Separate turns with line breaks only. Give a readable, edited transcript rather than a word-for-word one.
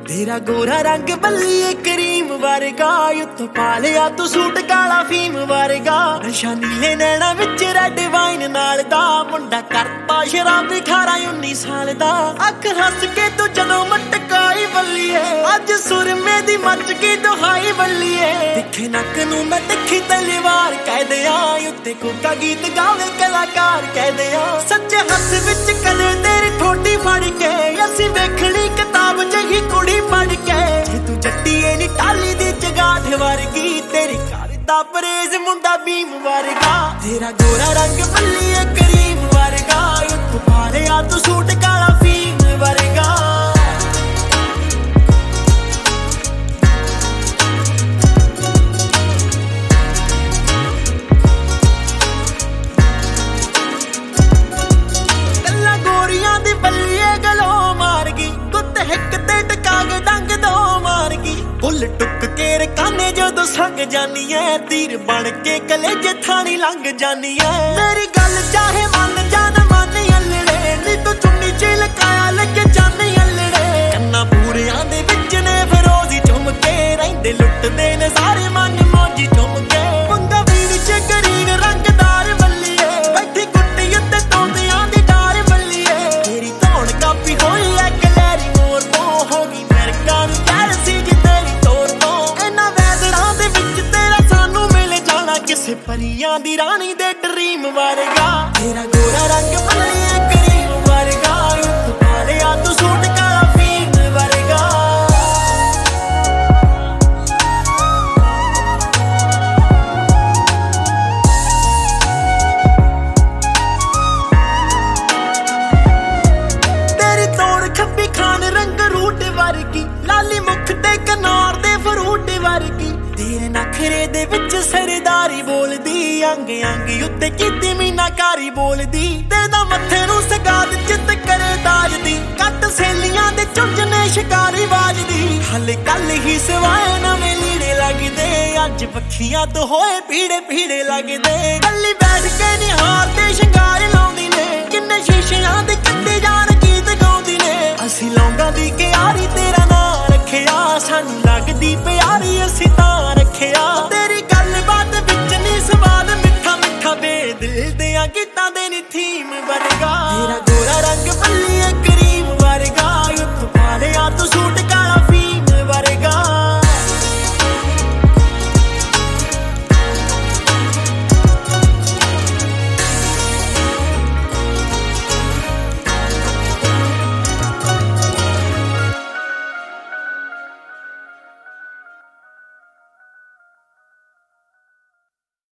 तेरा गोरा रंग बल्लिए करीम वर्गा उत्तों पा लिया तू सूट काला फीम वर्गा नशा नीले नैना विच रेड वाइन नाल दा मुंडा करता शराबी 18-19 साल दा अख हस के तू जदों मटकाई बल्लिए अज सुरमे दी मच की दुहाई बल्लिए दिखे नक नूं मैं दिखी तलवार कह दिया उत्ते कोका गीत गावे कलाकार कह दिया सच्चे हथ विच कदे तेरी ठोडी फड़ के असीं वेखणी किताब जही कुड़ी पढ़ के जे तू जट्टीए नी टाली दी जगाठ वर्गी तेरी घर दा परेज मुंडा भीम वर्गा तेरा गोरा रंग बल्लिए करीम वर्गा उत्तों पा लिया तू सूट काला फीम वर्गा गल्लां गोरियां दी बल्लिए गलो मार गई गुत्त हिक ते टका के डंग दो मार गई फुल टुक के रकाने जदों संग जानी है तीर बन के कलेजे थानी लंघ जानी है मेरी गल चाहे मन जान मन अल्लड़े नी तू चुन्नी च लकाया लगे जानी अल्लड़े कन्ना पूरियां दे विच ने फरोजी झुम के रहिंदे लुटदे ने सारे मन मौजी झुम के पंगा वीर च गरीन रंगदार बल्लिए बैठी कुट्टी उत्ते तोंदियां दी डार बल्लिए तेरी धौण कापी होई है गलैरी मोर तो होगी नरकां नूं कैल सी जी तेरी तोर तो इन्हां वैदड़ां दे विच तेरा सानू मिल जाना किसे परियां दी रानी दे ड्रीम वर्गा तेरा गोरा रंग बल्लिए करीम वर्गा उत्तों पा लिया तू सूट काला फीम वर्गा तेरी तोड़ खब्बी खान रंग रूट वर्गी लाली मुख ते कनार दे फ्रूट वर्गी तेरे नखरे दे विच सरदारी बोलदी अंग अंग उत्ते कीती मीनाकारी बोलदी तेदा मत्थे नूं सगाद चित करे दाज दी कट सहेलियां दे चुंझने शिकारी बाजदी हले कल ही सवाए नवें लीड़े लगदे अज पखियां तो होए पीड़े पीड़े लगदे गल्ली बैठ के निहार ते शिंगार लाउंदी ने किन्ने शीशियां दे कट्टे जान गीत गाउंदी ने असीं लौंगा दी क्यारी तेरा नां रखिया सानू लगदी प्यारी असीं तां रखिया तेरी गलबात विच नी सवाल मिठा मिठा बे दिल दियां गीतां दे नी थीम वर्गा तेरा गोरा रंग बल्ली